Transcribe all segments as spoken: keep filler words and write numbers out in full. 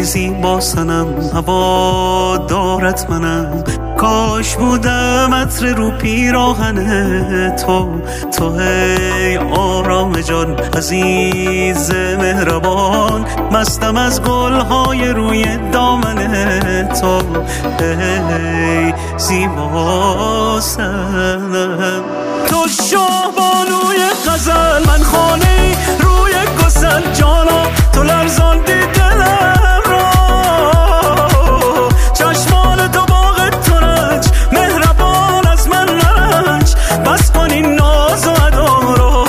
زیبا سنم، هوا دارت منم. کاش بودم عطر رو پیراهن تو، تو ای آرام جان، عزیز مهربان. مستم از گلهای روی دامن تو، ای زیبا سنم. تو شاه بانوی غزل، من خانه روی گسل. جانا تو لرزاندی دلم را، چشمان تو باغ ترنج، مهربان از من نرنج. بس کن این ناز و ادا را.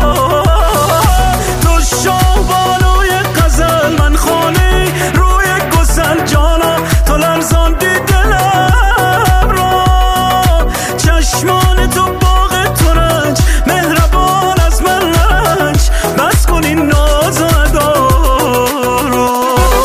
تو شاه بانوی غزل، من خانه روی گسل. جانا تو لرزاندی دلم را، چشمان تو باغ ترنج، مهربان از من نرنج. بس کن این ناز و ادا را.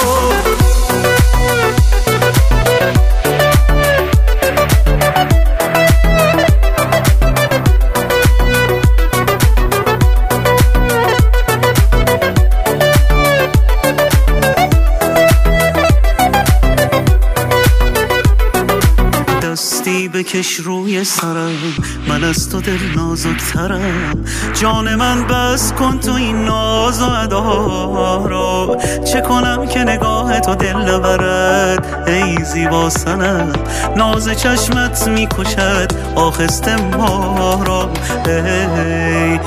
دستی بکش روی سرم، من از تو دل نازکترم. جان من بس کن تو این ناز و ادا را. چه کنم که نگاه تو دل نبرد ای زیبا سنم. ناز چشمت میکشد آخسته ما را، ای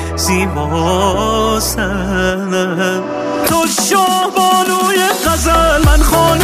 زیبا سنم. تو شاه بانوی غزل، من خانه